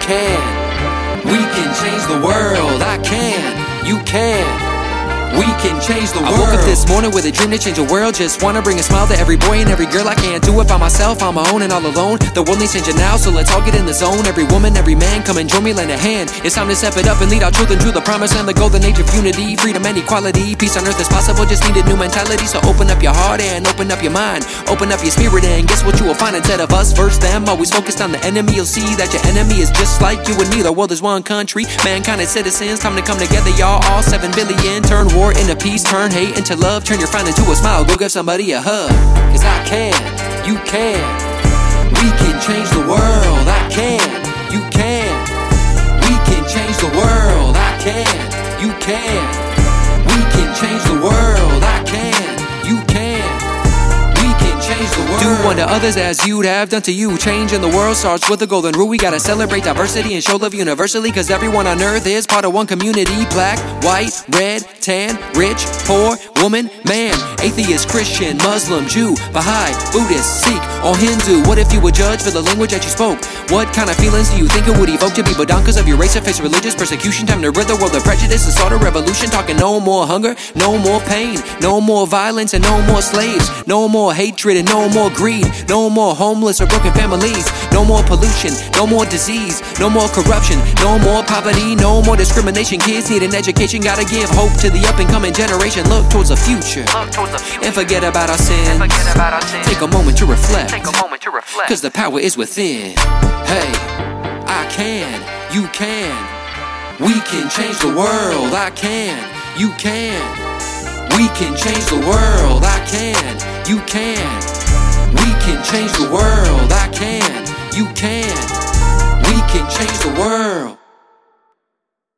can. We can change the world. I can. You can. We can change the world. I woke up this morning with a dream to change the world. Just wanna bring a smile to every boy and every girl. I can't do it by myself, on my own and all alone. The world needs changing now, so let's all get in the zone. Every woman, every man, come and join me, lend a hand. It's time to step it up and lead our children to the promise and the golden age of unity, freedom and equality. Peace on earth is possible, just need a new mentality. So open up your heart and open up your mind. Open up your spirit and guess what you will find. Instead of us versus them, always focused on the enemy. You'll see that your enemy is just like you and me. The world is one country, mankind is citizens. Time to come together, y'all, all 7 billion. Turn war into peace, turn hate into love. Turn your frown into a smile, go give somebody a hug. Cause I can, you can. We can change the world. I can, you can. We can change the world. I can, you can. We can change the world. I can, you can. We can change the world. Do unto others as you'd have done to you. Change in the world starts with the golden rule. We gotta celebrate diversity and show love universally, cause everyone on earth is part of one community. Black, white, red, tan, rich, poor, woman, man, atheist, Christian, Muslim, Jew, Baha'i, Buddhist, Sikh, or Hindu. What if you were judged for the language that you spoke? What kind of feelings do you think it would evoke to be Badan cause of your race or face religious persecution? Time to rid the world of prejudice and start a revolution. Talking no more hunger, no more pain, no more violence and no more slaves, no more hatred and no more greed, no more homeless or broken families, no more pollution, no more disease, no more corruption, no more poverty, no more discrimination. Kids need an education, gotta give hope to the up and coming generation. Look towards the future and forget about our sins. Take a moment to reflect, cause the power is within. Hey, I can, you can. We can change the world. I can, you can. We can change the world. I can, you can. We can change the world. I can, you can. We can change the world.